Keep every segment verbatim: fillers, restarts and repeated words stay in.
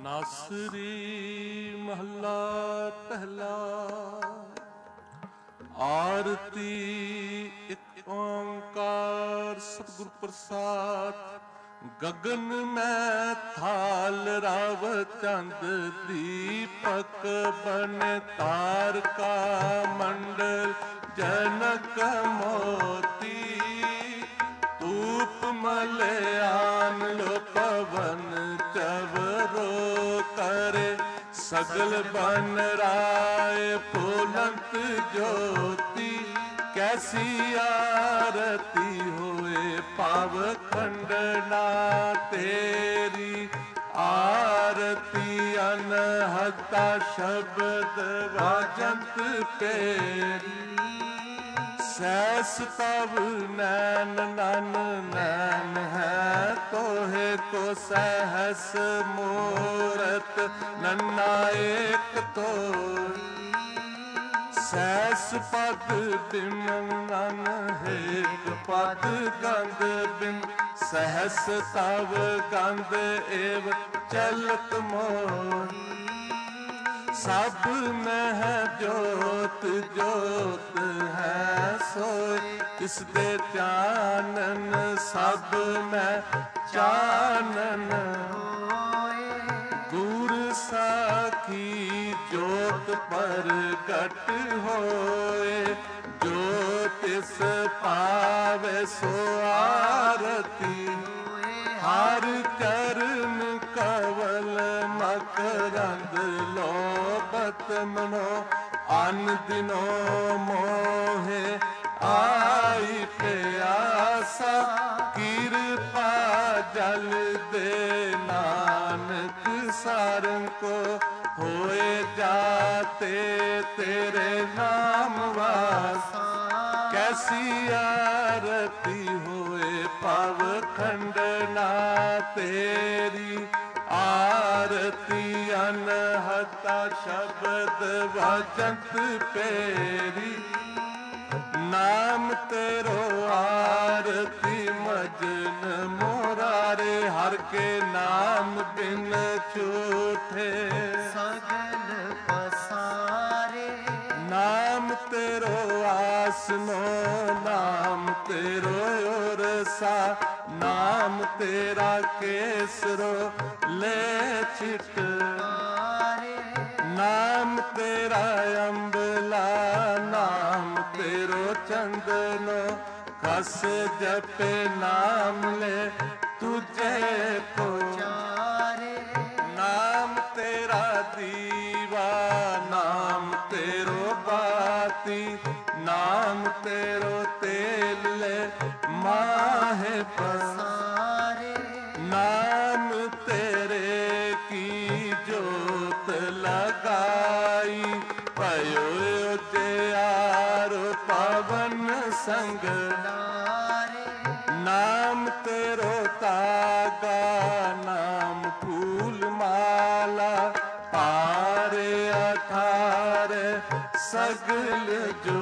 ਨਾਸਰੀ ਮਹੱਲਾ ਪਹਿਲਾ। ਆਰਤੀ ਇੱਕ ਓਂਕਾਰ ਸਤਿਗੁਰ ਪ੍ਰਸਾਦ। ਗਗਨ ਮੈਂ ਥਾਲ ਰਾਵ ਚੰਦ ਦੀਪਕ ਬਨ ਤਾਰਕਾ ਮੰਡਲ ਜਨਕ ਮੋਤੀ ਧੂਪ ਮਲਿਆਨ ਲੋ ਪਵਨ ਚਵਰੋ ਕਰੇ ਸਗਲ ਬਨ ਰਾਏ ਫੁਲੰਤ ਜੋਤੀ ਕੈਸੀ ਆਰਤੀ ਹੋਏ ਪਾਵ ਖੰਡਨਾ ਤੇਰੀ ਆਰਤੀ ਅਨਹਤਾ ਸ਼ਬਦ ਵਾਜੰਤ ਪੇਰੀ ਸੈਸ ਤਵ ਨੈਨ ਨਨ ਨੈਨ ਹੈ ਤੋਹੇ ਕੋ ਸਹਸ ਮੂਰਤ ਨੰਨਾ ਏਕ ਤੋਈ ਸੈਸ ਪਦ ਬਿਮ ਨਨ ਹੇਕ ਪਦ ਗੰਧ ਬਿਮ ਸਹਸ ਤਵ ਗੰਧ ਏਵ ਚਲਤ ਮੋਹੀ ਸਭ ਮਹਿ ਜੋਤ ਜੋਤ ਹੈ ਸੋਇ ਤਿਸ ਦੇ ਚਾਨਨ ਸਭ ਮੈਂ ਚਾਨਨ ਹੋਏ ਗੁਰ ਸਾਖੀ ਜੋਤ ਪ੍ਰਗਟ ਹੋਏ ਜੋ ਤਿਸ ਪਾਵੇ ਸੋ ਆਰਤੀ ਹਰ ਚਰਨ ਕਵਲ ਮਕਰੰਦ ਲੋਭਤ ਮਨੋ ਅਨ ਦਿਨੋ ਮੋਹੇ ਆਈ ਪਿਆਸਾ ਕਿਰਪਾ ਜਲ ਦੇ ਨਾਨਕ ਸਾਰੰ ਕੋ ਹੋਏ ਜਾਤੇ ਤੇਰੇ ਨਾਮ ਵਾਸਾ ਕੈਸੀ ਆਰਤੀ ਹੋਏ ਪਵ ਖੰਡਨਾ ਤੇਰੀ ਆਰਤੀ ਅਨਹਤਾ ਸ਼ਬਦ ਵਾਜੰਤ ਪੇਰੀ ਨਾਮ ਤੇਰੋ ਆਰਤੀ ਮਜਨ ਮੋਰਾਰੇ ਹਰ ਕੇ ਨਾਮ ਬਿਨ ਝੂਠੇ ਸਗਲ ਪਸਾਰੇ ਨਾਮ ਤੇਰੋ ਆਸਨੋ ਨਾਮ ਤੇਰੋ ਉਰਸਾ ਨਾਮ ਤੇਰਾ ਕੇਸਰੋ ਲੈ ਛਿਟ ਨਾਮ ਤੇਰਾ ਅੰਬਲਾ ਨਾਮ ਤੇਰੋ ਚੰਦਨੋ ਕਸ ਜਪੇ ਨਾਮ ਲੈ ਤੁਝੇ ਕੋ ਚਾਰੇ ਨਾਮ ਤੇਰਾ ਦੀਵਾ ਨਾਮ ਤੇਰੋ ਬਾਤੀ ਨਾਮ ਤੇਰੋ ਤੇਲ ਲੈ ਮਾਹੇ ਪਸਾਰੇ ਨਾਮ ਤੇਰੇ ਕੀ ਜੋਤ ਲਗਾਈ ਭਇਓ ਉਜਿਆਰ ਪਵਨ ਸੰਗ ਨਾਮ ਤੇਰੋ ਤਾਗਾ ਨਾਮ ਫੂਲ ਮਾਲਾ ਪਾਰੇ ਅਠਾਰੇ ਸਗਲ ਜੋ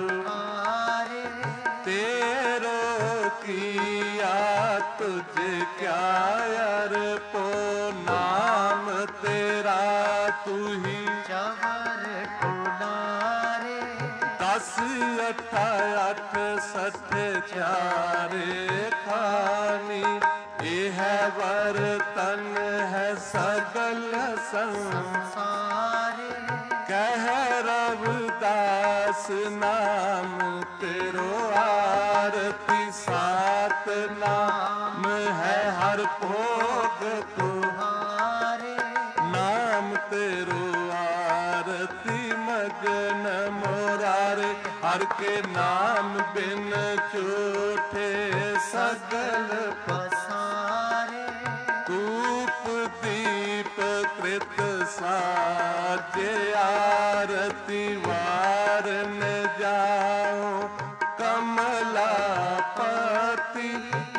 ਤੇਰੋ ਕੀਆ ਤੁਝ ਕਿਆ ਅਰਪੋ ਨਾਮ ਤੇਰਾ ਤੂ ਹੀ ਚਵਰ ਟੁਨਾਰੇ ਦਸ ਅਠਾ ਅੱਠ ਸੱਠ ਚਾਰੇ ਖਾਨੀ ਇਹ ਹੈ ਵਰਤਨ ਹੈ ਸਗਲ ਸੰਸਾਰੇ ਕਹਿ ਰਵਿਦਾਸ ਨਾਮ ਤੇਰੋ ਆਰਤੀ ਸਾਤ ਨਾਮ ਹੈ ਹਰ ਭੋਗ ਤੁਹਾਰੇ ਨਾਮ ਤੇਰੋ ਆਰਤੀ ਮਗਨ ਮੋਰਾਰੇ ਹਰ ਕੇ ਨਾਮ ਬਿਨ ਝੂਠੇ ਸਗਲ ਪਸਾਰੇ ਧੂਪ ਦੀਪ ਕ੍ਰਿਤ ਸਾਜੇ ਆਰਤੀ ਵਾਰਨ ਜਾਓ ਕਮਲਾ ਪਤੀ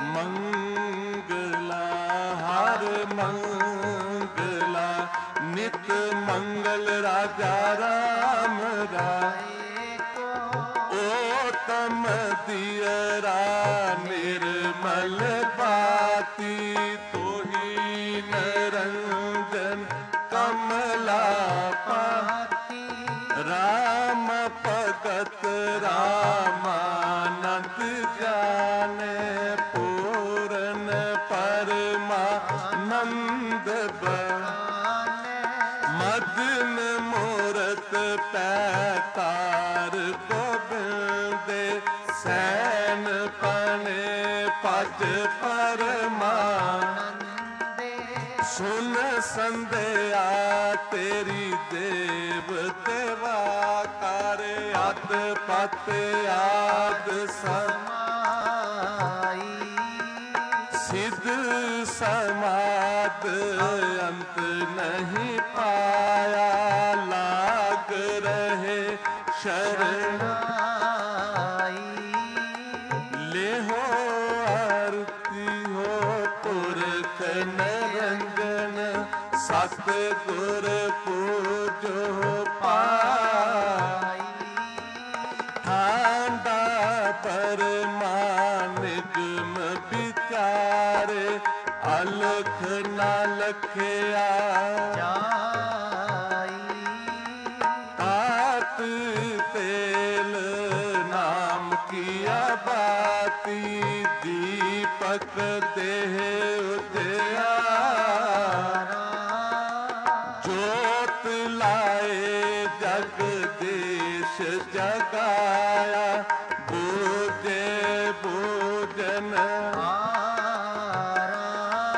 ਮੰਗਲਾ ਹਰ ਮੰਗਲਾ ਨਿਤ ਮੰਗਲ ਰਾਜਾ ਰਾਮ ਰਾਏ ਓ ਤਮ ਦੀਰਾ ਨਿਰਮਲ ਬਾਤੀ ਤੋਹੀ ਨਰੰਜਨ परमानंद बहाने, मदन मूरत पैकार गोबिंद सैन पने पज परमानंद, सुन संध्या तेरी देव देवा कर अत पत आद समाई, सिद्ध समाद अंत नहीं पाया, लाग रहे शरणाई, ले हो आरती हो पुरख निरंजन, सतगुर पूजो पाई, ठांडा परमानिगम विचारे, अलख न लखया जाई, तात तेल नाम किया बाती, दीपक देह उजियारा, जोत लाए जगदीश जगाया, बूझे बूझन हारा,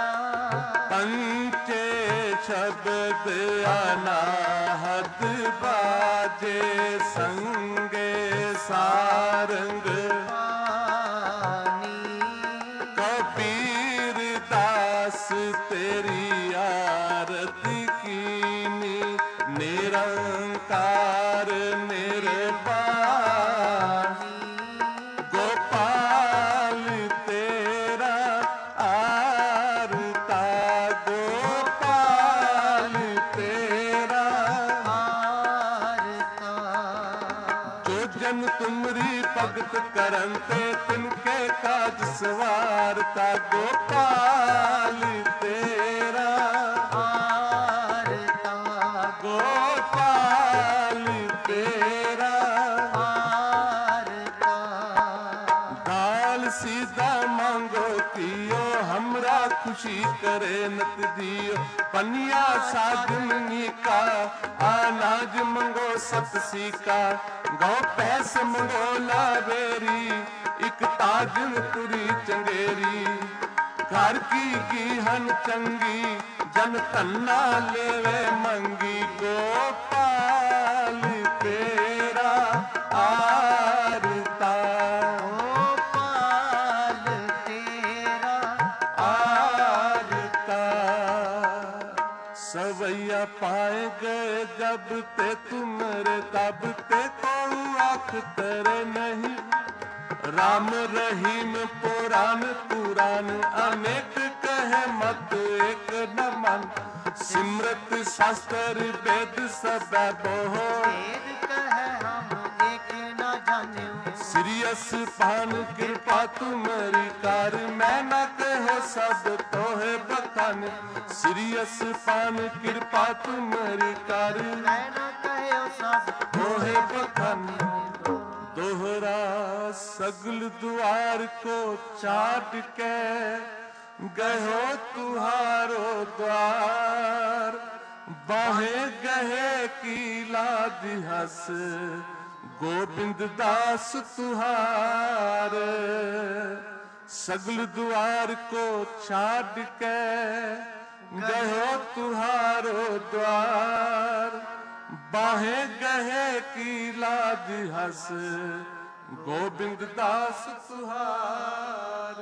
पंचे शब्द अनाहत बाजे, संगे सारंग पानी, कबीर दास तेरी आरती कीनी, निरंकार निर्वाणी, गोपाल तेरा आरता, गोपाल तेरा आरता, जो जन तुमरी भगत करन ते तिनके काज सवारता, गोपाल तेरा आरता, गोपाल तेरा आरता, दाल सीधा मांगो कियो, हमरा खुशी करे नत दियो, पनिया साधनी का, अनाज मंगो सत सीका, गौ पैस मंगो लावेरी, एक ताजन तुरी चंगेरी, घर की गीहन चंगी, जन तन्ना लेवे मंगी, गोपाल तेरा आरता, गोपाल तेरा आरता, सवैया पाए गए जब ते तुमरे, तब ते को आँख तेरे नहीं, राम रहीम पुराण पुराण, अनेक कहे मत एक न मन, सिमरत शास्त्र वेद सब बोहो, वेद कहे हम एक न जाने, सिरियस पान कृपा तुम्हारी कार, मैं न कहो सब तोहे बखान, सिरियस पान कृपा तुम्हारी कार, मैं न कहो सब तोहे बखान, दोहरा सगल द्वार को चाट के, गयो तुहारो द्वार, बाहे गहे की लाज हस, गोविंद दास तुहार, सगल द्वार को छाड़ के, गयो तुहारो द्वार, बाहे गहे की लाज हस, गोविंद दास तुहार।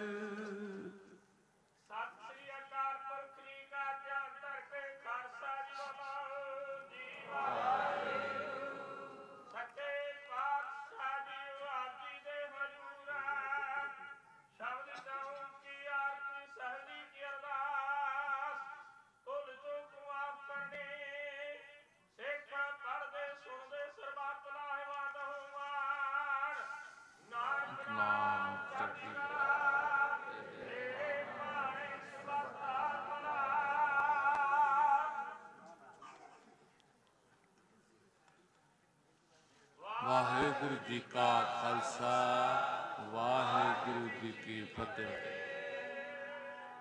वाहेगुरु जी का खालसा, वाहेगुरु जी की फतेह।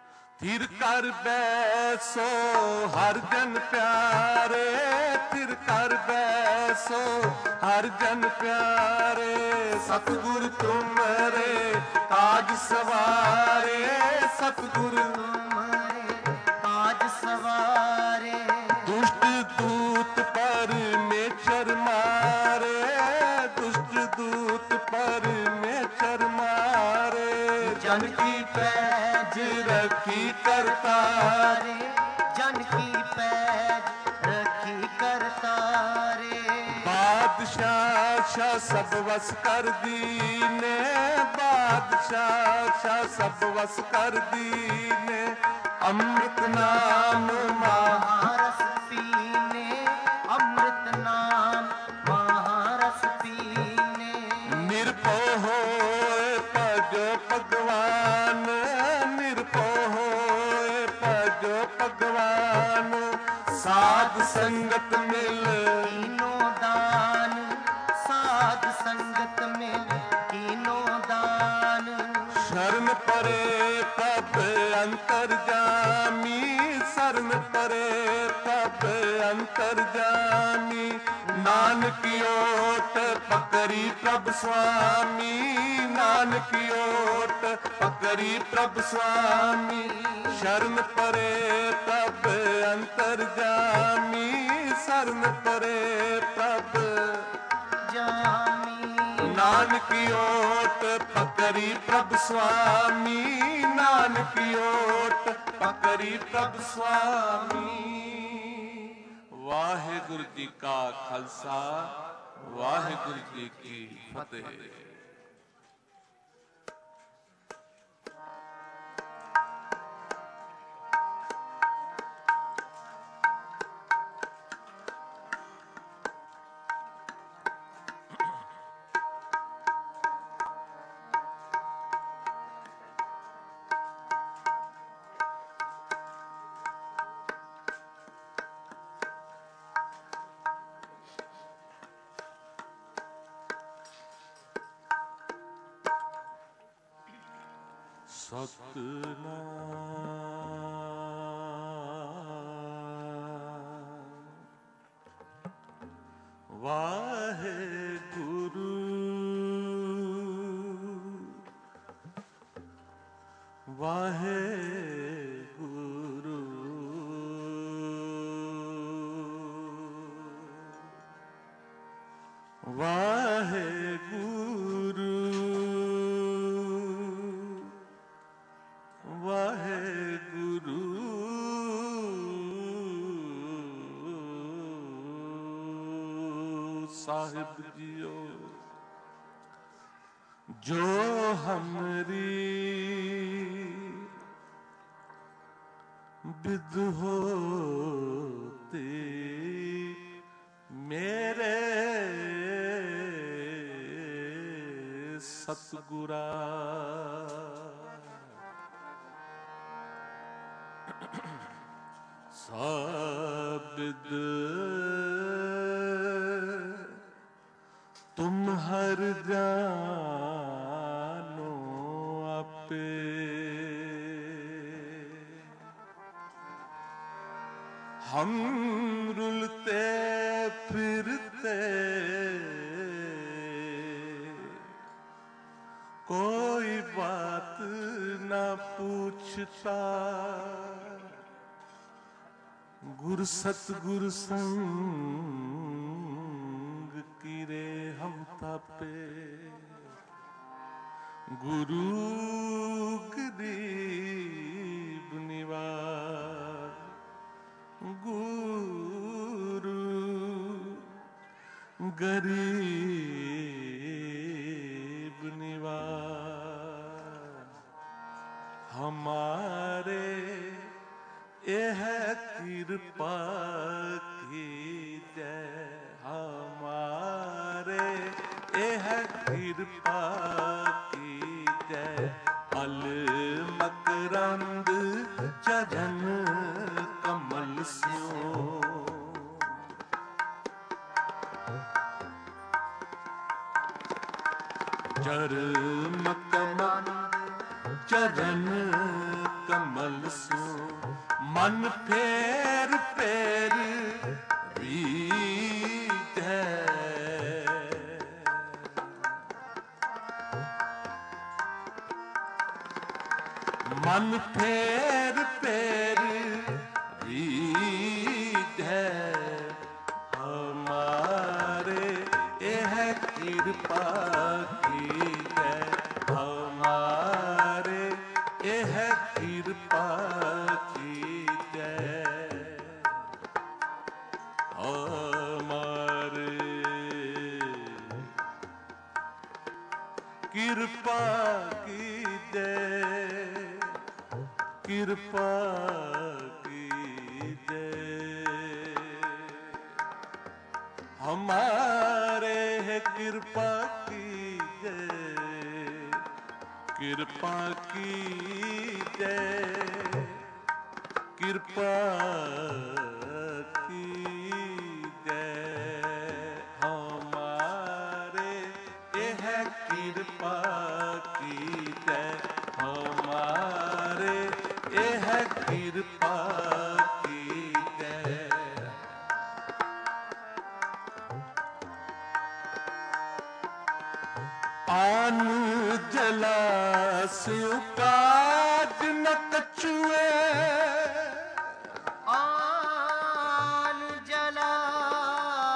थिर कर बैसो हर जन प्यारे, थिर कर बैसो हर जन प्यारे, सतगुरु तुमरे काज सवारे, सतगुरु तुमरे काज सवारे। दुष्ट दूत परमेश्वर मारे, दुष्ट दूत परमेश्वर मारे, जन की पैज रखी करतारे, जन की पैज रखी करतारे। बादशाह शाह सब वस कर दीने, बादशाह शाह सब वस कर दीने, अमृत नाम महारस पीने, अमृत नाम महारस पीने। निरभय होए भजो भगवान, निरभय होए भजो भगवान, साध संगत मिल तीनों दान, साध संगत में तीनों दान। शरण परे तब अंतर जामी, शरण परे तब अंतर जामी, नानक ओट पकड़ी प्रभ स्वामी, नानक ओट पकड़ी प्रभ स्वामी, शरण परे तब अंतर जामी, शरण परे प्रभ जामी। नानक ओट पकड़ी प्रभ स्वामी, नानक ओट पकड़ी प्रभ स्वामी। वाहिगुरु जी का खालसा, वाहिगुरु जी की फतेह। सतनाम वाहेगुरु वाहेगुरु वाहेगुरु वाहेगुरु साहिब जियो, जो हमरी विद होते मेरे सतगुरा, साबिद तुम हर जानो आपे, हम रुलते फिरते कोई बात न पूछता, गुरु सतगुरु संग किरे हम तापे, गुरु गरीब निवार, गुरु गरीब निवार, हमारे यह कृपा की जय, हमारे यह कृपा की जय, अल मकरंद चरण कमल स्यो, चरण कमल चरण कमल कमल स्यों मन फेर फेर रीत है। मन फेर फेर रीत है हमारे यह कृपा की है हमारे यह कृपा की है हमारे कृपा की जय कृपा की जय हमारे है कृपा की जय कृपा की जय कृपा की जय हमारे यह कृपा की जय हमारे यह कृपा की जय। आन जलाशयों काज न कछुए आन जलाशयों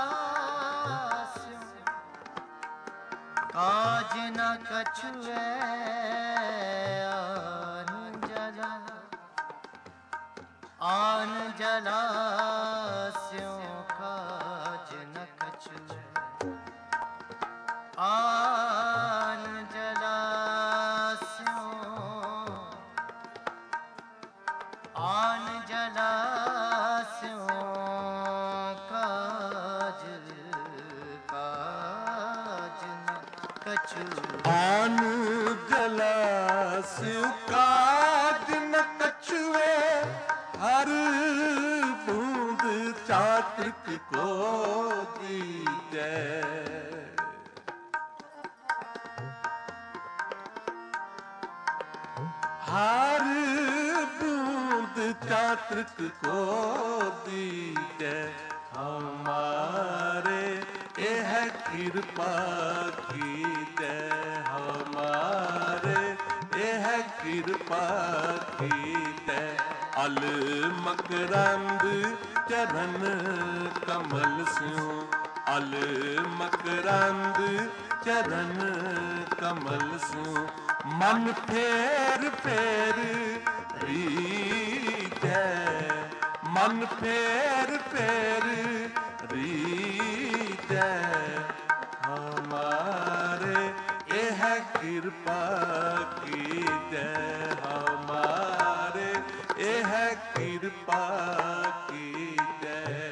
काज न कछुए आन जला आन जलाशयों काज न कछुए आन जलाशयों आन जलाशयों काज काज न कछुए आन जलाशयों काज न कछुए हर बूंद चातक को दीजे हर बूंद चातक को दीजे हमारे यह कृपा की जय हमारे यह कृपा की जय अल मकरंद चरण कमल स्यों अल मकरंद चरण कमल स्यों मन फेर फेर रीत है मन फेर फेर रीत है हमारे यह कृपा की जय हमारे यह कृपा की जय।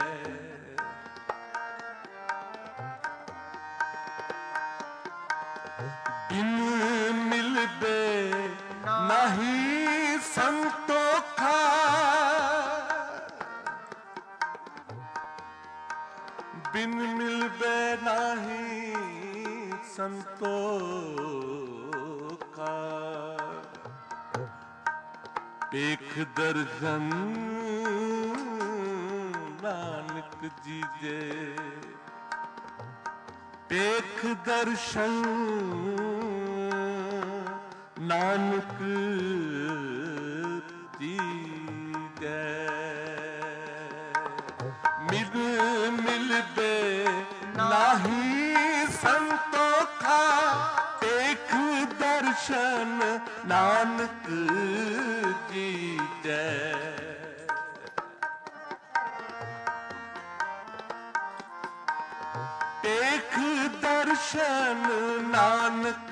बिन मिलबे नहीं संतोखा बिन मिलबे नहीं संतोखा पेख दर्शन नानक जीजे पेख दर्शन नानक जीजे मिल मिलबे नाही संतोखा पेख दर्शन नानक जीजे पेख दर्शन नानक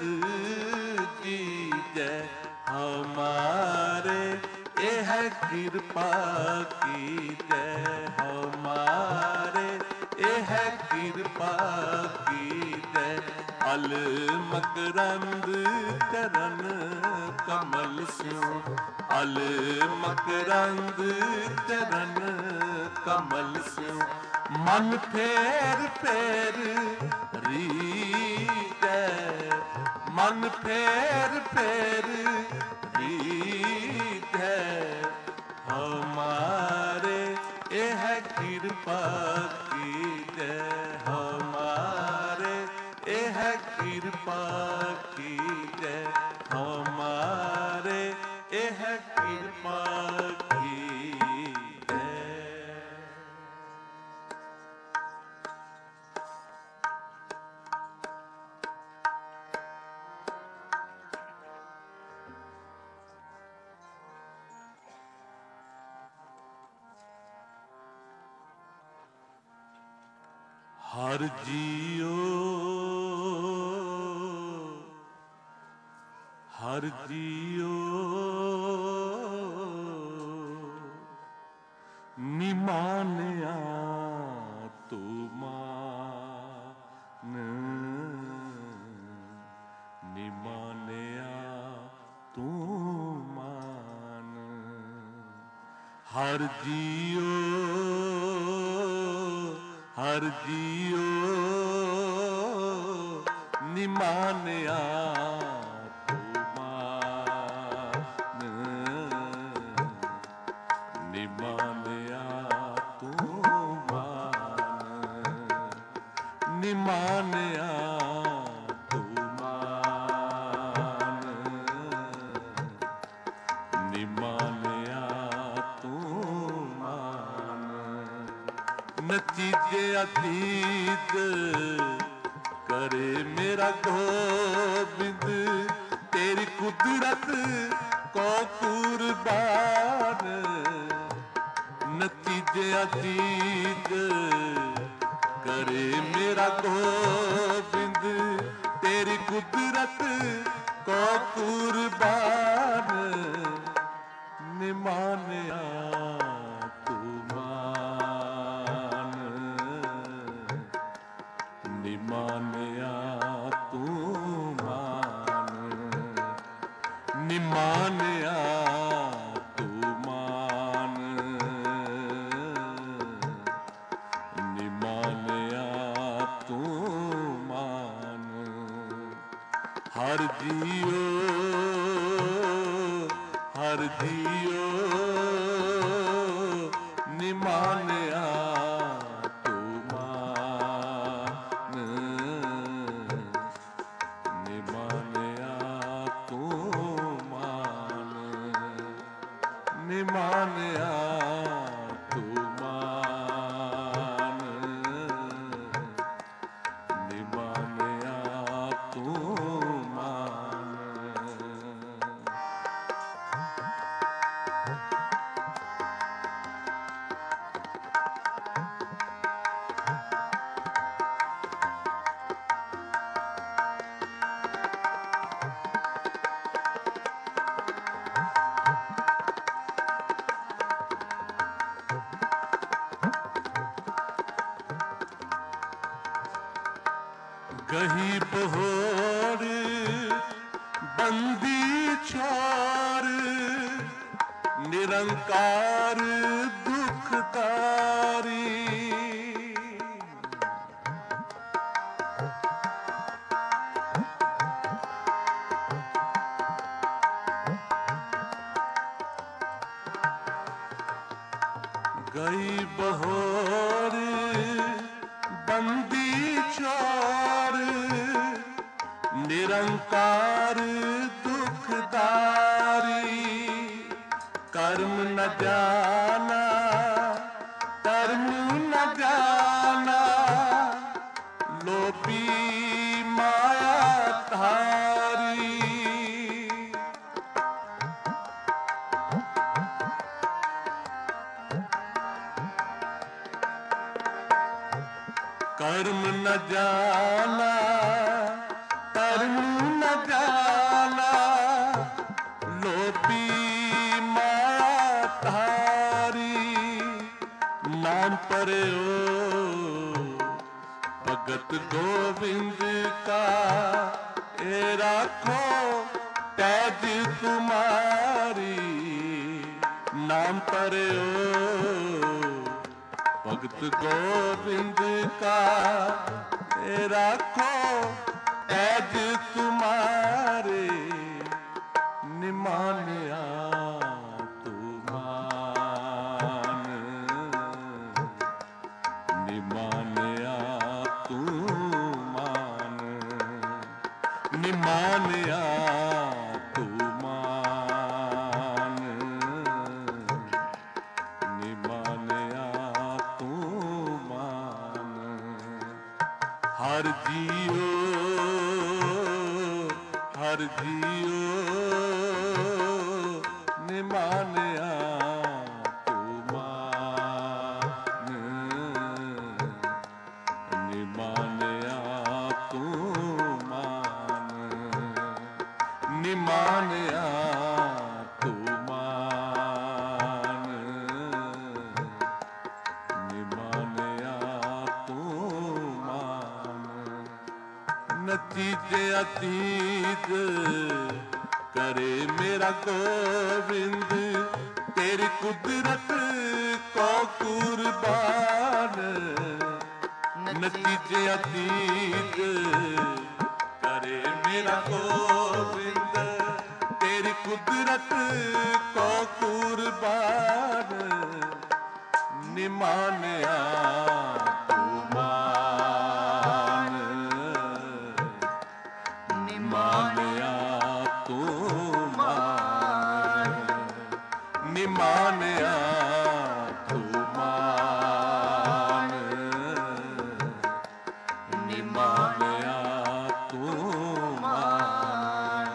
जीजे हमारे यह कृपा की जय हमारे यह कृपा की जय अल मकरंद चरण कमल स्यों अल मकरंद चरण कमल स्यों मन फेर फेर रीत है मन फेर फेर रीत है हमारे यह कृपा कीजे, हमारे यह कृपा कीजे, हमारे यह कृपा कीजे। हर जियो हर जियो निमानिया तू मान, निमानिया तू मान। हर जियो हर जियो निमानिया तू मान, निमानिया तू मान, निमानिया तू मान, निमानिया तू मान। नतीजे अतीत करे मेरा गोबिंद, तेरी कुदरत को कुर्बान। नतीजे अतीत करे मेरा गोबिंद, तेरी कुदरत को कुर्बान। निमानिया तू मान, निमानिया तू मान, निमानिया तू मान, निमानिया तू मान। हर जियो हर जियो निमानिया तू मान, निमानिया तू मान, निमानिया तू मान, निमानिया तू मान। गही बहोर बंदी छोर, निरंकार दुखदारी। गई बहोर बंदी छोर, निरंकार दुखदारी। कर्म न जाना कर्म न जाना, लोभी माया धारी। कर्म न जाना कर्म न जाना, लोभी माया धारी। नाम पर ओ भगत गोविंद का, ए राखो पैज तुम्हारी। नाम पर ओ भगत गोविंद का, ए राखो पैज तुम्हारे। निमानिया तू मान, निमानिया तू मान, निमानिया तू मान। हर जियो हर जियो निमानिया तू मान, निमानिया तू मान, निमानिया तू मान, निमानिया तू मान। नतीजे अतीत करे मेरा गोविंद, तेरी कुदरत को कुर्बान। नतीजे अतीत करे मेरा गोविंद, तेरी कुदरत को कुर्बान। निमानिया तू मान, निमानिया तू मान, निमानिया तू मान, निमानिया तू मान।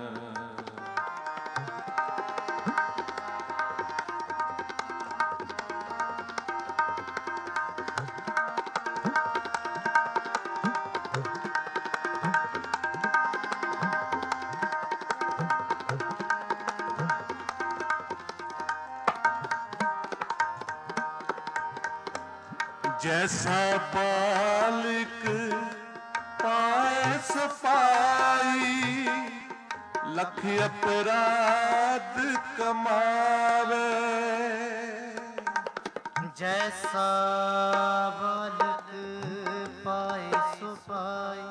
जैसा बालिक पाए सफाई, लख अपराध कमावे। जैसा बालक पाए सुपाई,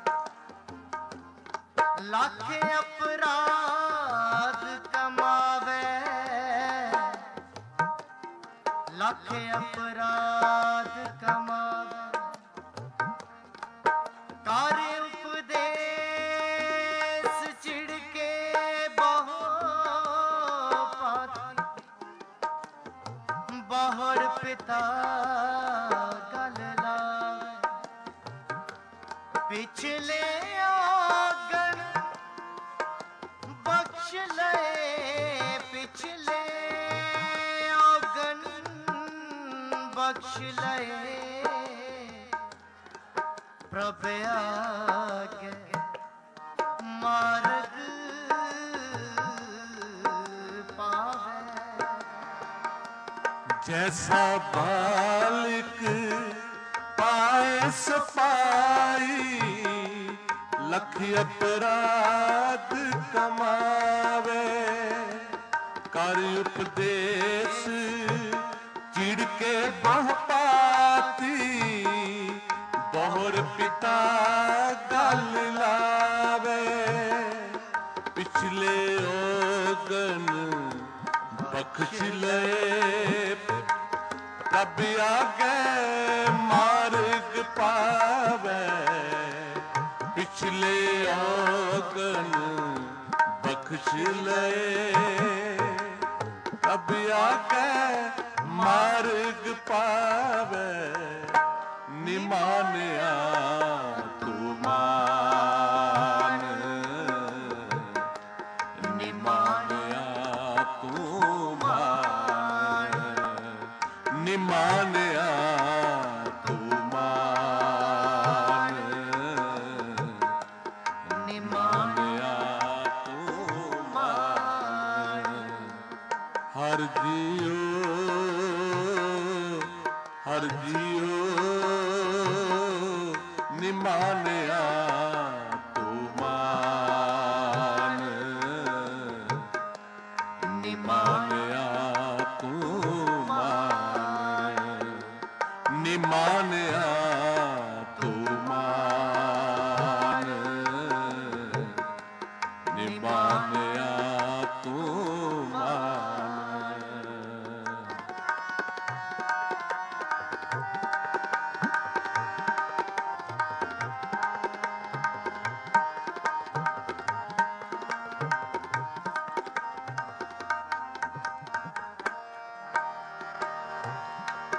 लाख अपराध कमावे। लाख अपराध कमावे, कार्य उपदेश चिड़के बहु पाती, बहुर पिता गल लावे। पिछले आगन बख्श ले, पिछले आगन बख्श ले, प्रभु आगे मार्ग पावे। जैसा बालिक पाए सफाई, लख अपराध कमावे। कार्य उपदेश चिड़के बह पाती, बहुर पिता गल लावे। पिछले ओगन बख्श ले, प्रभ आगे मार्ग पावे। पिछले ओगन बख्श ले, प्रभ आगे मार्ग पावे। निमानिया तू मान, निमानिया तू मान, निमानिया तू मान, निमानिया तू मान। हर जियो हर जियो निमानिया तू मान, निमानिया तू मान, निमानिया तू मान, निमानिया तू मान।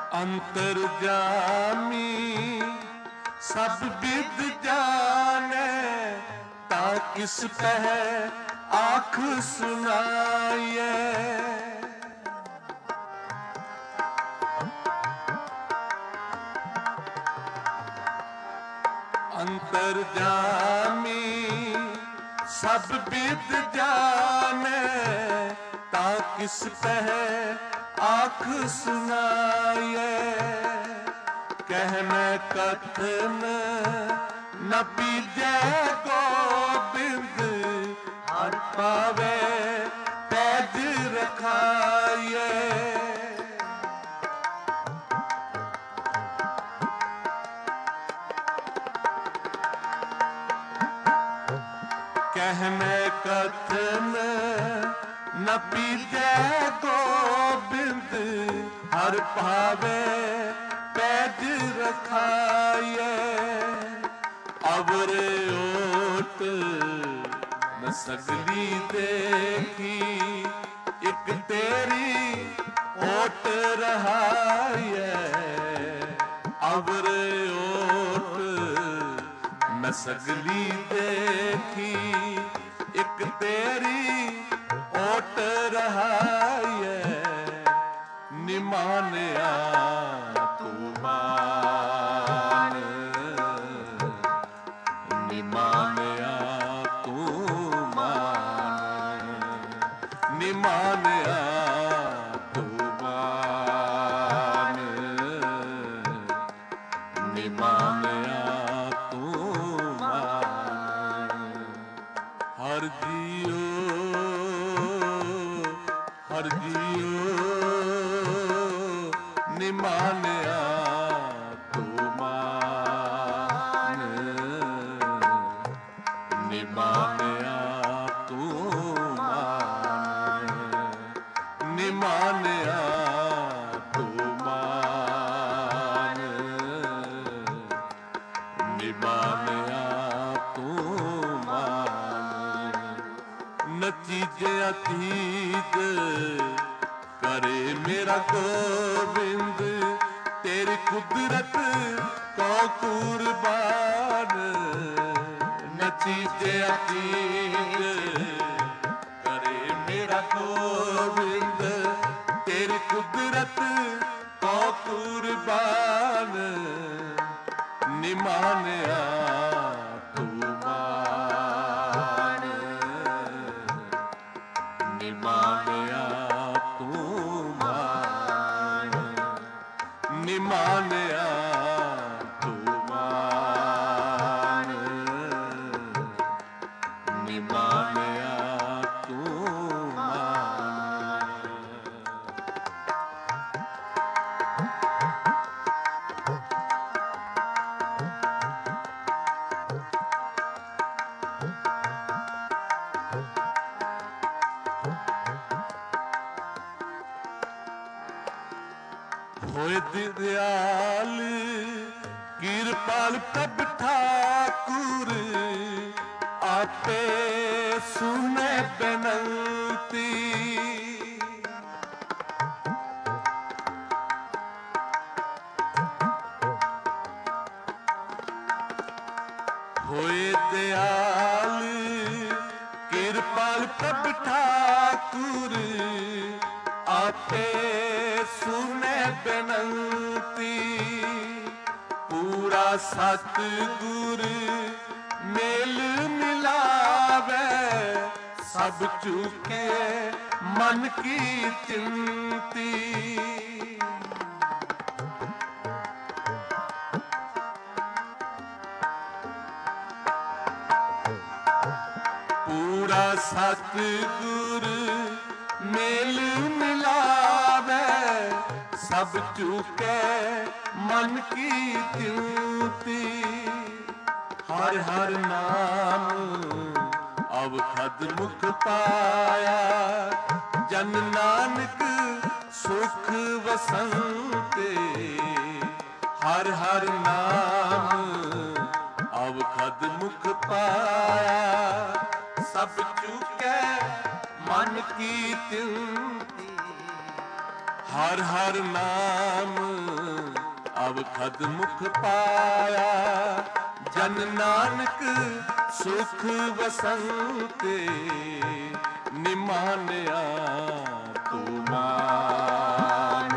अंतर्जामी सब विद जाने, ता किस पह आँख सुनाइए। अंतर्जामी सब विद जाने, ता किस पह आँख सुनाइए। कहने कथन न पीजे गोबिंद, हर पावे पैज रखाइए। कहने कथन न पीजे गोबिंद, हर पावे पैज रखाइए। अवर ओट न सगली देखी, एक तेरी ओट रहाइए। अवर ओट न सगली देखी, एक तेरी ओट रहाइए। निमानिया तू मान, निमानिया तू मान, निमानिया तू मान, निमानिया तू मान। हर जियो हर जियो निमानिया तू मान, निमानिया तू मान, निमानिया तू मान, निमानिया तू मान। नतीजे अतीत करे मेरा गोविंद, तेरी कुदरत को कुर्बान। नतीजे अतीत करे मेरा गोविंद, तेरी कुदरत को कुर्बान। निमानिया तू मान, निमानिया तू मान, निमानिया तू मान, निमानिया तू मान। होए दयाल कृपाल प्रभ ठाकुर, आपे सुने बेनंती। होए दयाल कृपाल प्रभ ठाकुर, आपे सुने बेनंती। पूरा सतगुर मेल मिलावे, सब चूके मन की चिंती। पूरा सतगुर मेल मिलावे, सब चूके मन की त्युति। हर हर नाम अवखद मुख पाया, जन नानक सुख वसंते। हर हर नाम अवखद मुख पाया, सब चूके मन की त्युति। हर हर नाम ਭਵ ਖਦ ਮੁਖ ਪਾਇਆ ਜਨ ਨਾਨਕ ਸੁਖ ਵਸੰਤੇ ਨਿਮਾਨਿਆ ਤੂੰ ਮਾਨ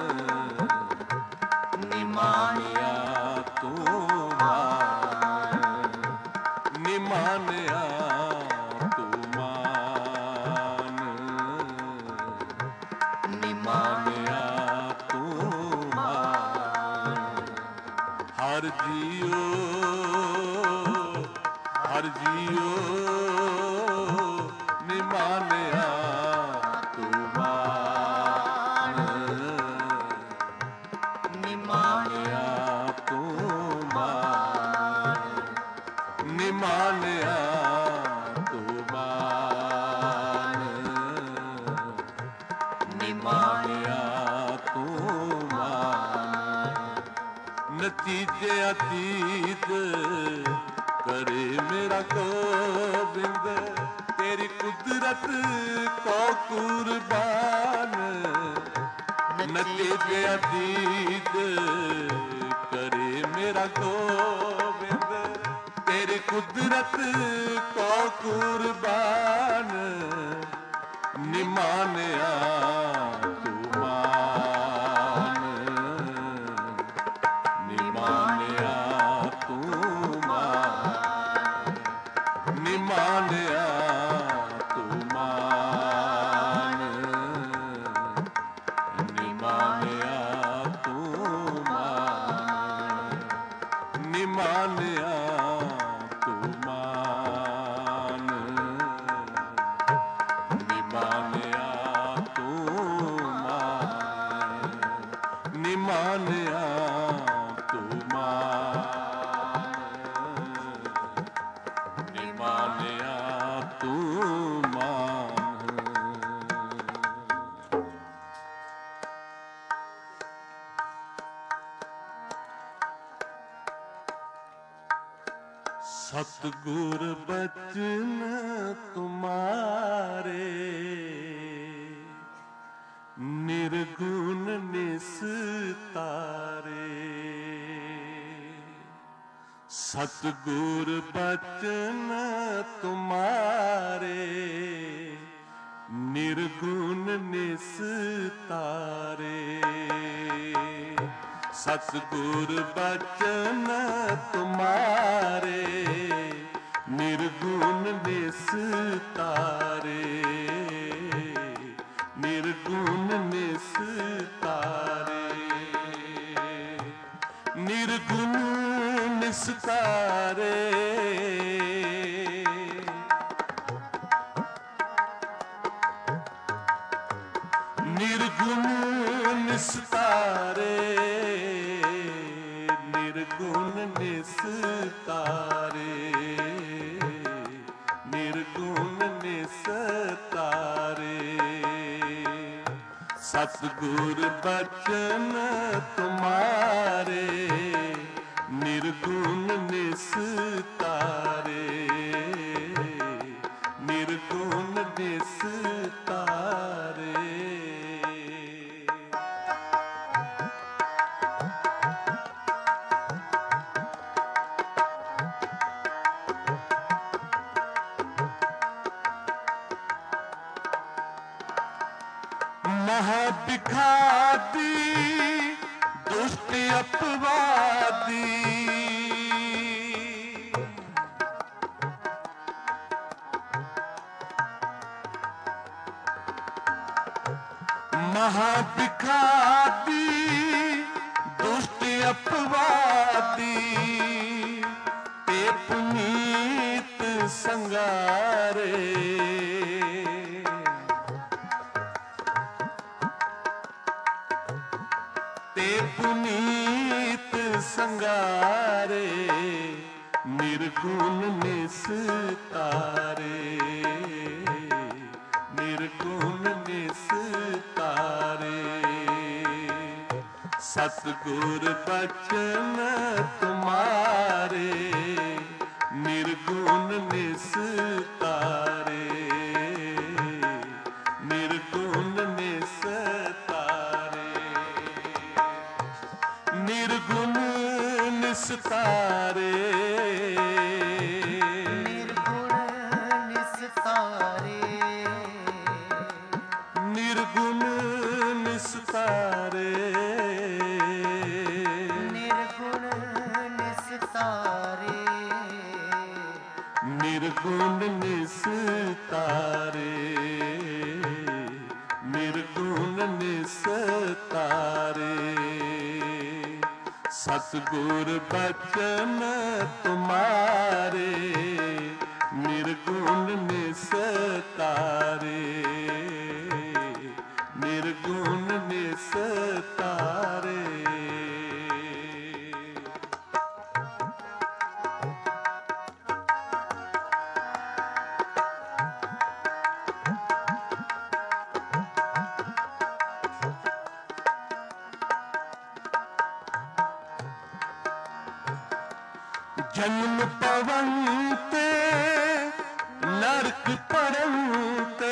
ਨਿਮਾਨਿਆ ਤੂੰ ਮਾਨ ਨਿਮਾਨਿਆ ਤੂੰ ਮਾਨ ਨਿਮਾਨਿਆ ਤੂੰ ਮਾਨ ਹਰ ਜੀਓ ਹਰ ਜੀਓ ਨਿਮਾਨਿਆ ਤੂੰ ਮਾਨ ਨਿਮਾਨਿਆ ਤੂੰ ਮਾਨ ਨਿਮਾਨਿਆ ਤੂੰ ਮਾਨ ਨਿਮਾਨਿਆ ਤੂੰ ਮਾਨ ਨਤੀਜੇ ਅਤੀਤ करे मेरा गोविंद तेरी कुदरत को कुर्बान नतीजे अतीत करे मेरा गोविंद तेरी कुदरत को कुर्बान निमानया तू मान निमानया तू निमानया तू मान निमानया तू मान निमानया तू मान निमानया तू मान निमानया तू मान निमानया तू मान सतगुर बचन तुम्हारे निर्गुण निस्तारे सतगुर बचन तुम्हारे निर्गुण निस्तारे सतगुर बचन तुम्हारे निर्गुण निस्तारे निर्गुण निस्तारे निर्गुण निस्तारे निर्गुण निस्तारे निर्गुण निस्तारे निर्गुण निस्तारे सतगुर बचन तुम्हारे निर्गुण निस्तारे निर्गुण निस्तारे महाबिखादी दुष्ट अपवादी महाबिखादी दुष्ट अपवादी ते पुनीत संगारे ते पुनीत संगारे निर्गुण निस्तारे निर्गुण निस्तारे सतगुर बचन तुम्हारे निर्गुण निस्तारे निर्गुण निस्तारे निर्गुण निस्तारे, निर्गुण निस्तारे, निर्गुण निस्तारे, निर्गुण निस्तारे, निर्गुण निस्तारे, निर्गुण निस्तारे। सतगुर बचन तुम्हारे, निर्गुण निस्तारे, निर्गुण निस्तारे। जन्म पवंते नरक पड़ंते,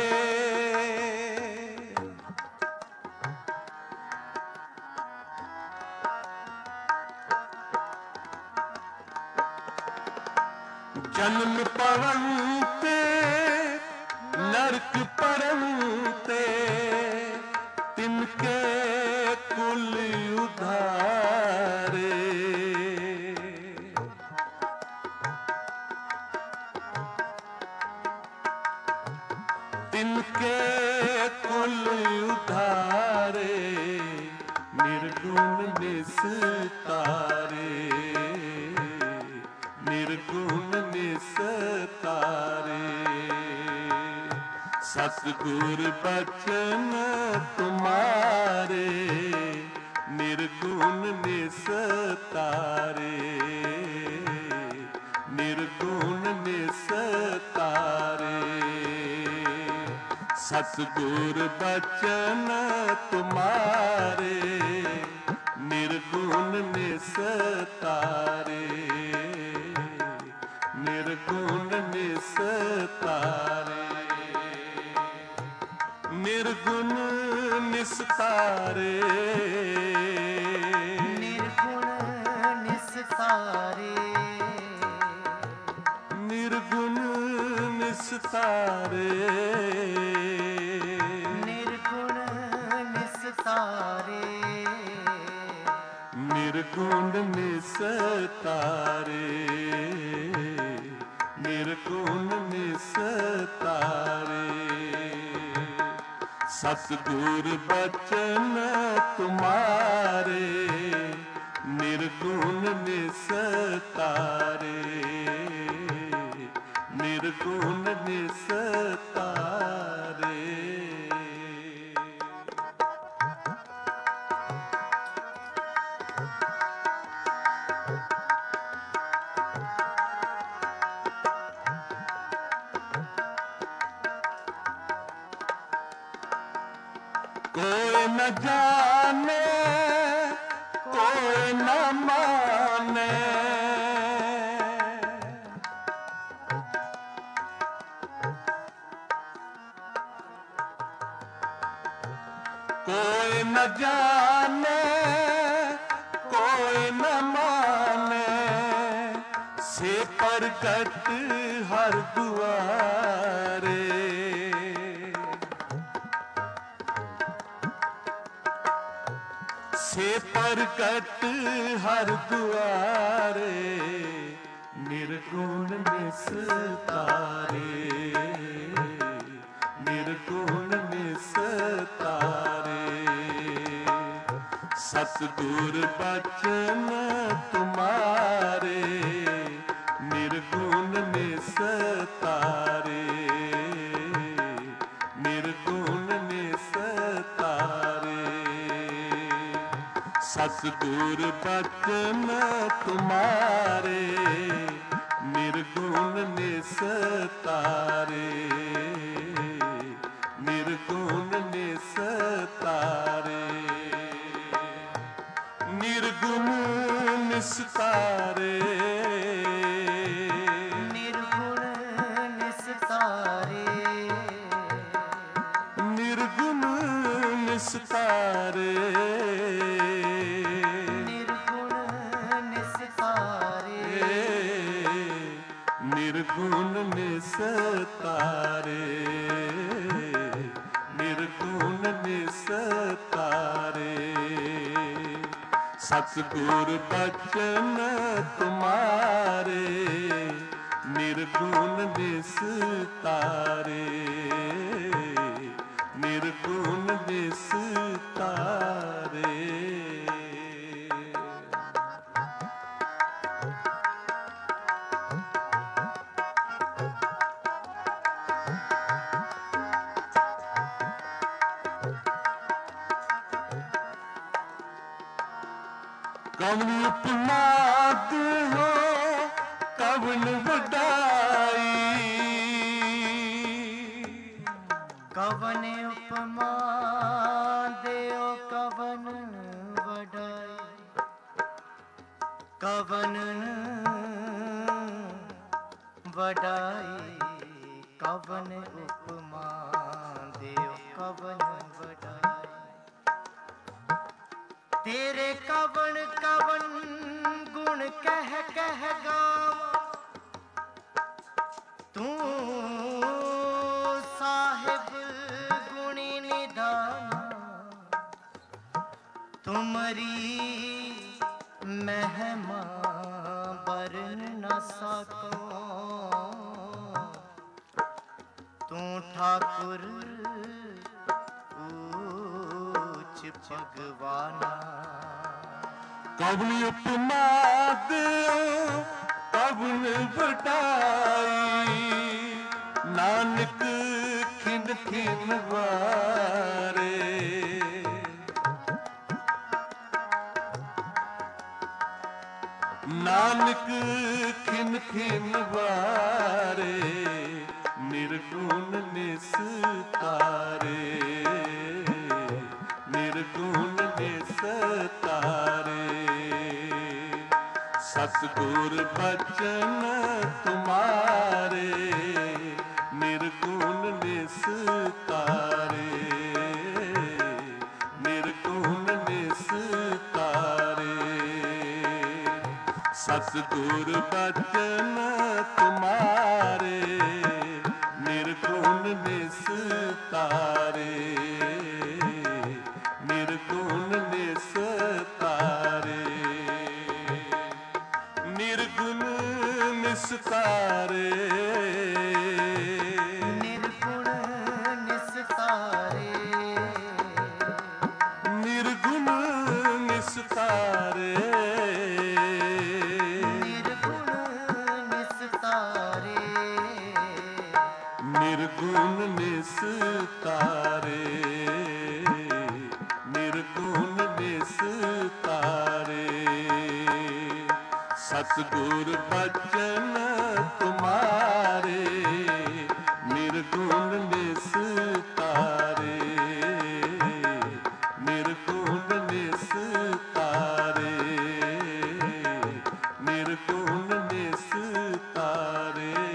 जन्म पवंते नरक पड़ंते, तिनके कुल उधारे। तिनके कुल उधारे, निर्गुण निस्तारे, निर्गुण निस्तारे। सतगुर बचन तुम्हारे, निर्गुण निस्तारे, निर्गुण निस्तारे। सतगुर बचन तुम्हारे, निर्गुण निस्तारे, निर्गुण निस्तारे, निर्गुण निस्तारे, निर्गुण निस्तारे, निर्गुण निस्तारे, निर्गुण निस्तारे, निर्गुण निस्तारे, निर्गुण निस्तारे। सतगुर बचन तुम्हारे, निर्गुण निस्तारे, निर्गुण निस्तारे। कोई न जाने, कोई न माने, कोई न जाने, कोई न माने, से प्रगट हर दुआरे। से प्रगट हर दुआरे, निर्गुण निस्तारे, निर्गुण निस्तारे। सतगुर बचन तुम्हारे, निर्गुण निस्तारे, निर्गुण निस्तारे। सतगुर बचन तुम्हारे, निर्गुण निस्तारे, निर्गुण निस्तारे, निर्गुण निस्तारे, निर्गुण निस्तारे, निर्गुण निस्तारे, सतगुर बचन तुम्हारे निर्गुण निस्तारे निर्गुण निस्तारे। कवन उपमा हो कवन वडाई कवन उपमा देओ कवन वडाई कवन वडाई कवन उपमा देओ कवन वडाई। तेरे कवन कवन गुण कह कह गावा तू साहिब गुणी निधाना। तुमरी महिमा बरन न सको तू ठाकुर भगवाना। कवन उपमा देओ कवन वडाई नानक खिन खिन वारे नानक खिन खिन वारे निर्गुण निस्तारे निर्गुण निस्तारे। सतगुर बचन तुम्हारे निर्गुण निस्तारे निर्गुण निस्तारे। सतगुर बचन तुम्हारे निर्गुण निस्तारे निर्गुण निस्तारे निर्गुण निस्तारे निर्गुण निस्तारे निर्गुण निस्तारे निर्गुण निस्तारे निर्गुण निस्तारे निर्गुण निस्तारे। सतगुर बचन तुम्हारे निर्गुण निस्तारे निर्गुण निस्तारे निर्गुण निस्तारे।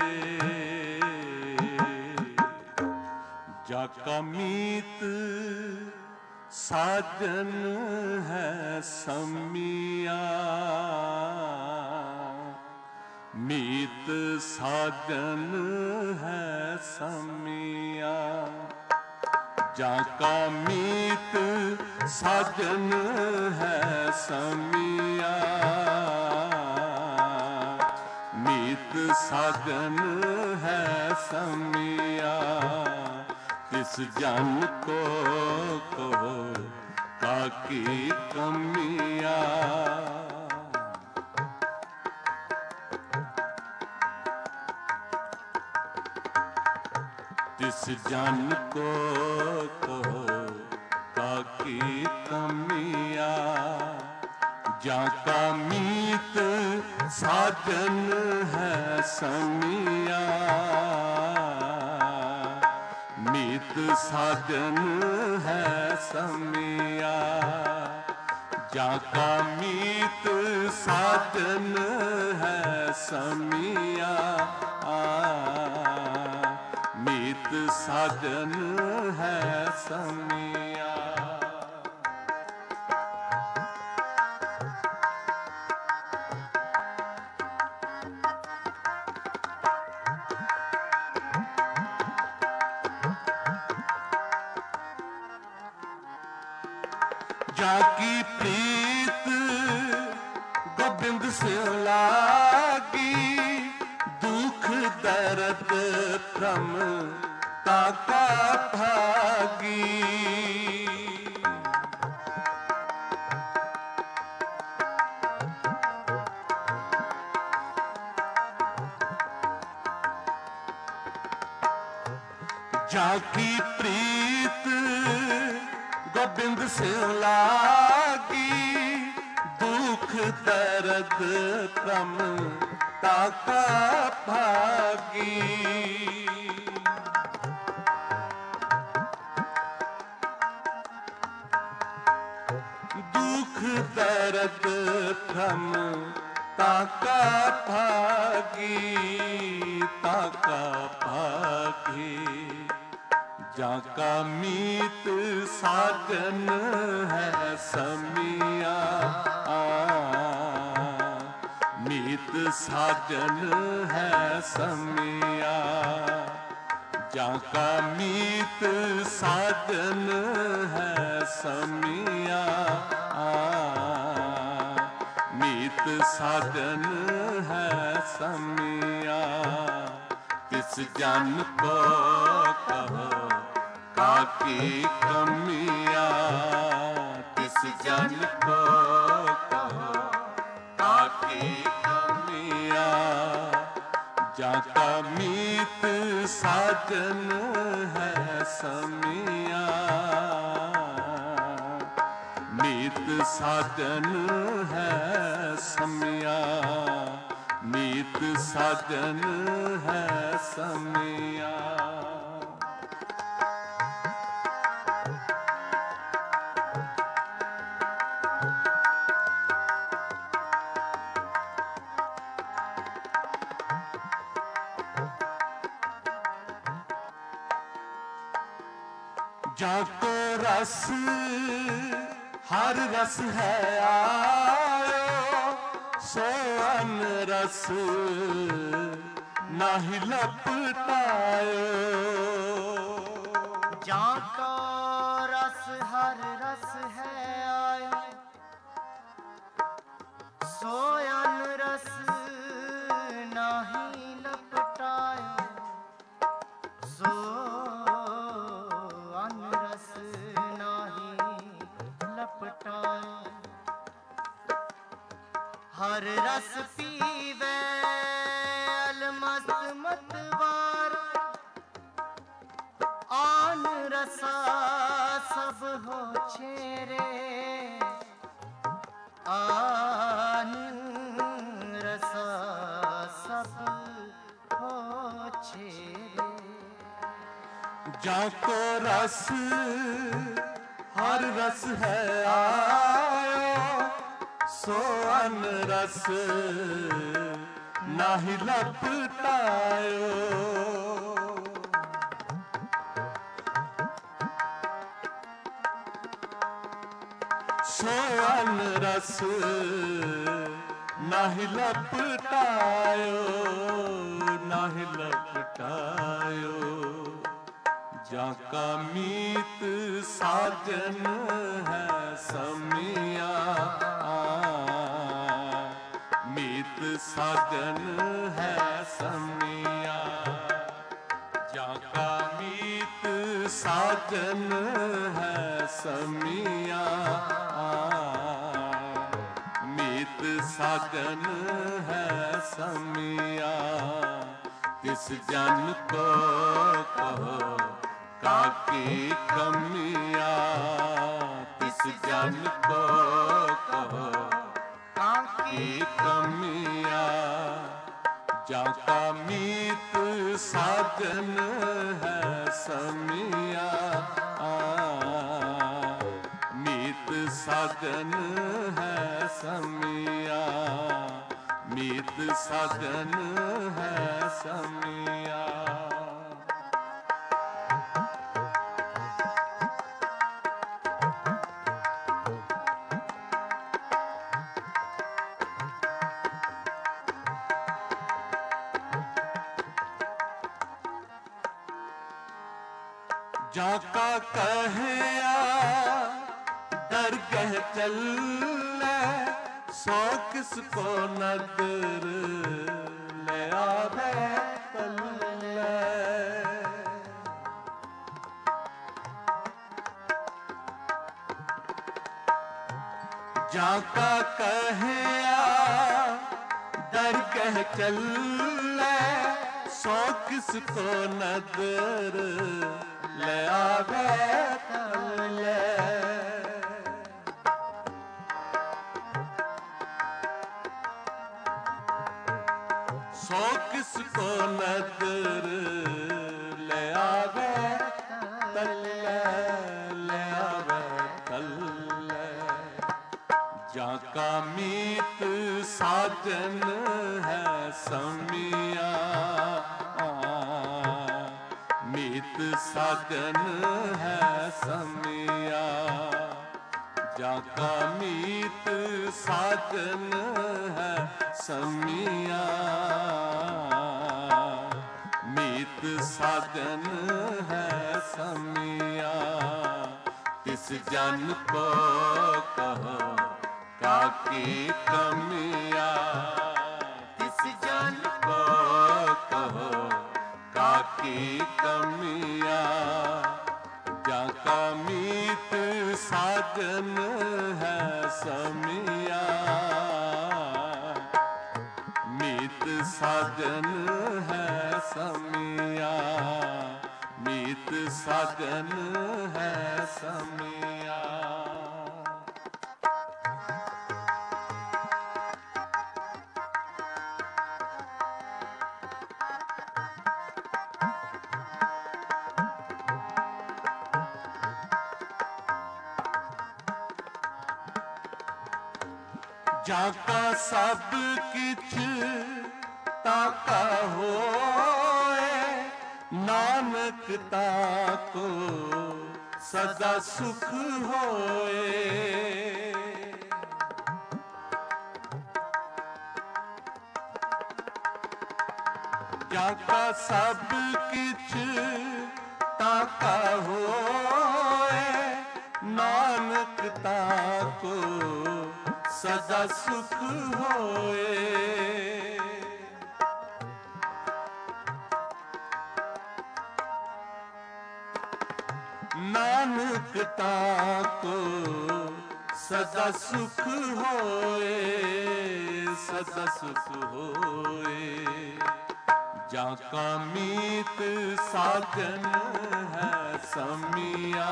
जाका मीत साजन है समिया मीत साजन है समिया जाका मीत साजन है समिया मीत साजन है समिया। तिस जन को कहो काकी कमिया तिस जन को कहो काकी कमिया। जाका मीत साजन है समिया मीत साजन है समिया जाका मीत साजन है समिया मीत साजन है समिया। जाकी प्रीत दर्द भ्रम ताका भागी। जाकी प्रीत गोबिंद से लागी, दुख दर्द भ्रम ताका भागी। दुख दर्द भ्रम ताका भागी, ताका भागी। जाका मीत साजन है समिया, मीत साजन है समिया। जाका मीत साजन है समिया, मीत साजन है समिया। किस जन को कहो काकी कमिया, किस जन को कहो काकी कमिया। जाका मीत साजन है समिया, मीत साजन है समिया, मीत साजन है समिया। जाको रस हर रस है आयो, सो अन रस नाही लपटायो। जाको रस हर रस है आयो, सो अन रस नाही लपटायो। सो अन रस नाही लपटायो। हर रस पीवे अलमस्त मतवार, आन रसा सब हो छेरे। आन रसा सब हो छेरे। जाको रस हर रस है आयो, सो अन रस नाही लपटायो। सो अन रस नाही लपटायो, नाही लपटायो। जाका मीत साजन है समिया, मीत साजन है समिया। जाका मीत साजन है समिया, मीत साजन है समिया। तिस जन को कहो काकी कमिया, तिस जन को कहो काकी कमिया। जाका मीत साजन है समिया, मीत साजन है समिया, मीत साजन है समिया। जाका कहया दरगह चले, सो किसको नदर ले आवे पल्ले। जाका कहया दरगह चले, सो किसको नदर ले आवे तले। सो किसको नदर ले आवे तले, ले आवे तले। जाका मीत साजन है समिया, मीत साजन है समिया। जाका मीत साजन है समिया, मीत साजन है समिया। तिस जन को कहो काकी कमिया, तिस जन को कहो काकी कमिया। जाका मीत साजन है समिया, मीत साजन है समिया, मीत साजन है समिया। जाका सब किछ ताका होए, नानक ताको सदा सुख होए। जाका सब किछ ताका होए, नानक ताको सदा सुख होए। नानक ताको सदा सुख होए, सदा सुख होए। जाका मीत साजन है समिया,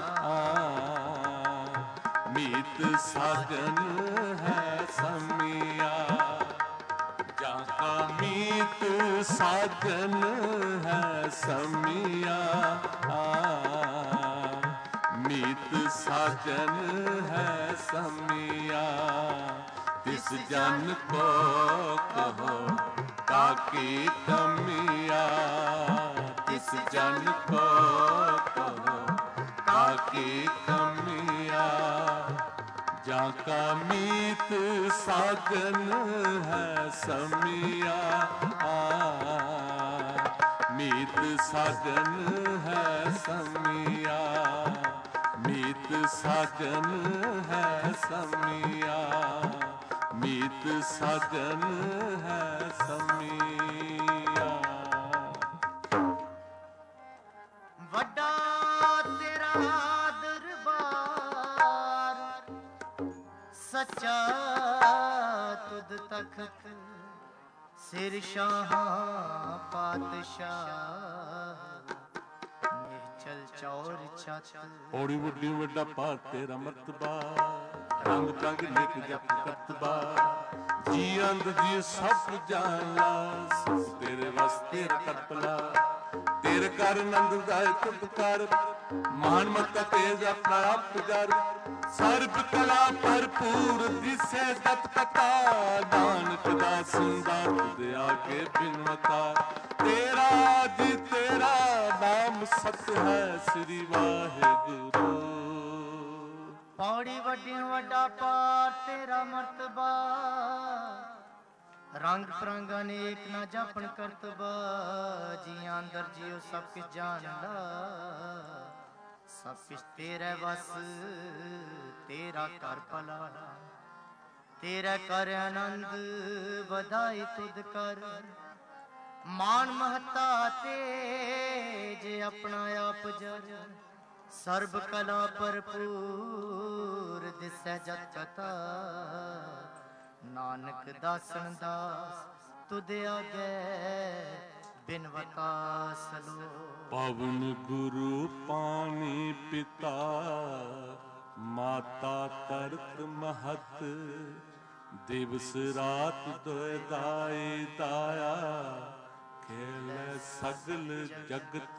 मीत साजन है समिया। जाका मीत साजन है समिया, मीत साजन है समिया। तिस जन को कहो काकी कमिया, तिस जन को कहो काकी कमिया। जाका मीत साजन है समिया, मीत साजन है समिया, मीत साजन है समिया, मीत साजन है समिया। वड्डा तेरा दरबार, सच्चा तुद तखत, सिर शाहां पातशाह, निश्चल चौर छत। ओड़ी वड्डी वड्डा पार तेरा मर्तबा, रंग रंग लिख जप करतबा। जी अंद जी सब जाना, सब तेरे वस तेरा करपला। तेरे कर नंद दाय तुद कर, मान मत तेज अपना आप कर। सर्ब कला भरपूर दिसे दत कथा, नानक दास सुनदा तुद आगे बिनवता। तेरा जी तेरा नाम सत्य है श्री वाहिगुरु। पौड़ी वड्डी वड्डा पार तेरा मर्तबा, रंग परंग अनेक ना जापन करतबा। जी अंदर जियो सब किछ जान ला, सब किछ तेरे बस तेरा कर भला। तेरा कर आनंद बधाई तुद कर, मान महता तेज अपना आप जर। ਸਰਬ ਕਲਾ ਭਰਪੂਰ ਦਿਸੈ ਜਤ ਕਥਾ ਨਾਨਕ ਦਾਸਨ ਦਾਸ ਤੁਧ ਆਗੇ ਬਿਨਵਤਾ ਸਲੋ। ਪਵਨ ਗੁਰੂ ਪਾਣੀ ਪਿਤਾ ਮਾਤਾ ਤਰਤ ਮਹਤ ਦਿਵਸ ਰਾਤ ਦੁਇ ਦਾਈ ਦਾਇਆ ਖੇਲੇ ਸਗਲ ਜਗਤ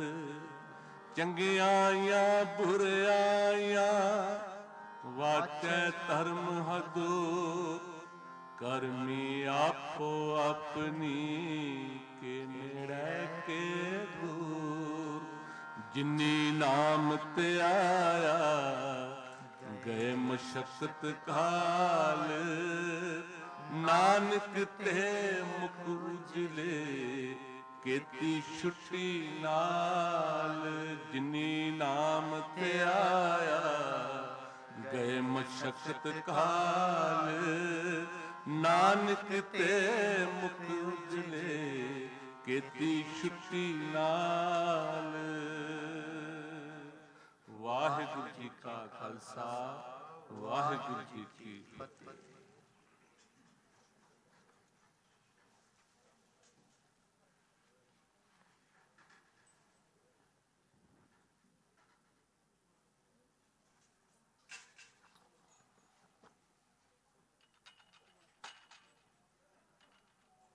ਚੰਗਿਆਈਆਂ ਬੁਰਿਆਈਆਂ ਵਾਚੈ ਧਰਮ ਹਦੂ ਕਰਮੀ ਆਪੋ ਆਪਣੀ ਕੇ ਨੇੜੇ ਕੇ ਦੂਰ ਜਿਨੀ ਨਾਮ ਤੇ ਆਇਆ ਗਏ ਮਸ਼ਕਤ ਕਾਲ ਨਾਨਕ ਤੇ ਮੁਖ ਉਜਲੇ ਕੀਤੀ ਛੁੱਟੀ ਨਾਲ ਜਿਨੀ ਨਾਮ ਤੇ ਆਇਆ ਗਏ ਮਸ਼ਕਤ ਕਾਲ ਨਾਨਕ ਤੇ ਮੁਖ ਉਜਲੇ ਕੀਤੀ ਛੁੱਟੀ ਨਾਲ। ਵਾਹਿਗੁਰੂ ਜੀ ਕਾ ਖਾਲਸਾ ਵਾਹਿਗੁਰੂ ਜੀ ਕੀ ਫਤਿਹ।